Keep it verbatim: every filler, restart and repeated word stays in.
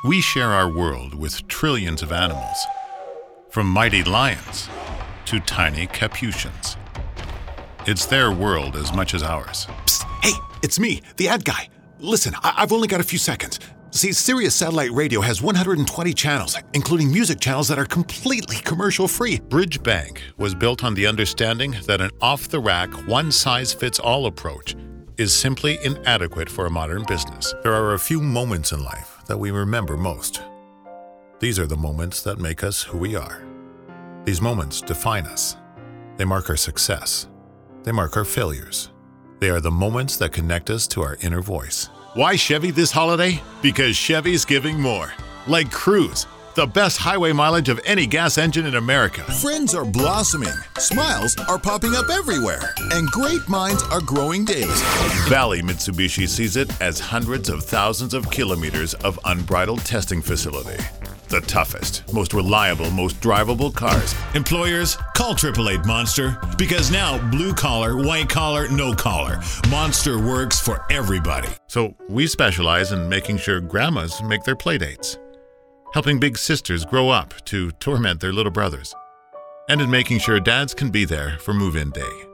We share our world with trillions of animals, from mighty lions to tiny capuchins. It's their world as much as ours. Psst, hey, it's me, the ad guy. Listen, I- I've only got a few seconds. See, Sirius Satellite Radio has one hundred twenty channels, including music channels that are completely commercial-free. Bridge Bank was built on the understanding that an off-the-rack, one-size-fits-all approach is simply inadequate for a modern business. There are a few moments in life that we remember most. These are the moments that make us who we are. These moments define us. They mark our success. They mark our failures. They are the moments that connect us to our inner voice. Why Chevy this holiday? Because Chevy's giving more. Like Cruise, the best highway mileage of any gas engine in America. Friends are blossoming, smiles are popping up everywhere, and great minds are growing daily. Valley Mitsubishi sees it as hundreds of thousands of kilometers of unbridled testing facility. The toughest, most reliable, most drivable cars. Employers, call triple eight Monster, because now blue collar, white collar, no collar, Monster works for everybody. So we specialize in making sure grandmas make their play dates, helping big sisters grow up to torment their little brothers, and in making sure dads can be there for move-in day.